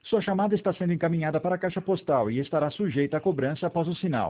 Sua chamada está sendo encaminhada para a caixa postal e estará sujeita a cobrança após o sinal.